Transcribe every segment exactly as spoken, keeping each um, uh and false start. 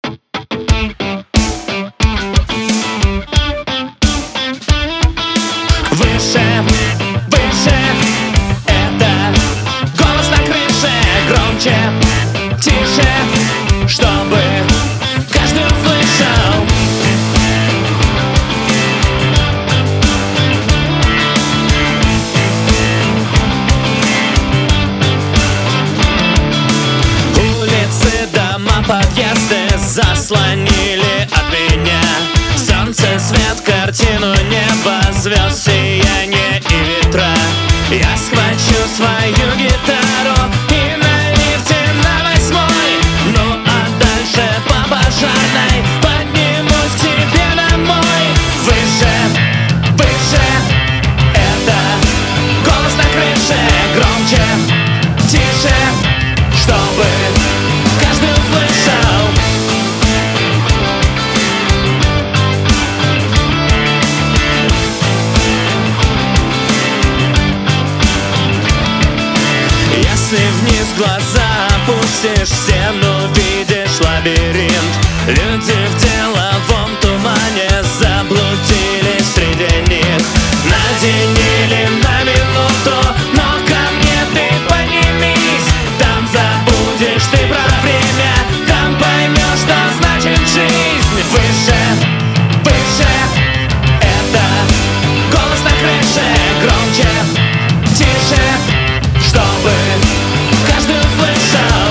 Выше, выше, это голос на крыше. Громче, тише, чтобы каждый услышал. Улицы, дома, подъезды заслонили от меня солнце, свет, картину, небо, звезд, сияние и ветра. Я схвачу свою гитару и на лифте на восьмой, ну а дальше по пожарной поднимусь к тебе домой. Выше, выше, это голос на крыше. Громче, тише, чтобы каждый услышал. Если вниз глаза опустишь, в стену видишь лабиринт. Люди в деловом тумане заблудились среди них. На день или на минуту, но ко мне ты поднимись. Там забудешь ты про время, там поймешь, что значит жизнь. Выше, выше, это голос на крыше. Громче, тише, чтобы каждый услышал.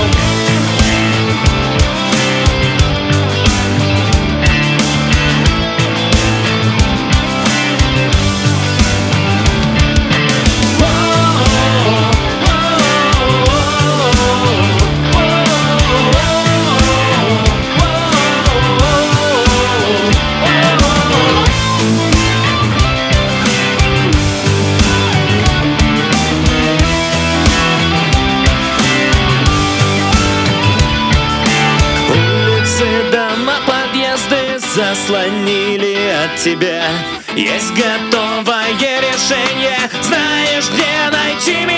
Заслонили от тебя. Есть готовое решение, знаешь, где найти меня.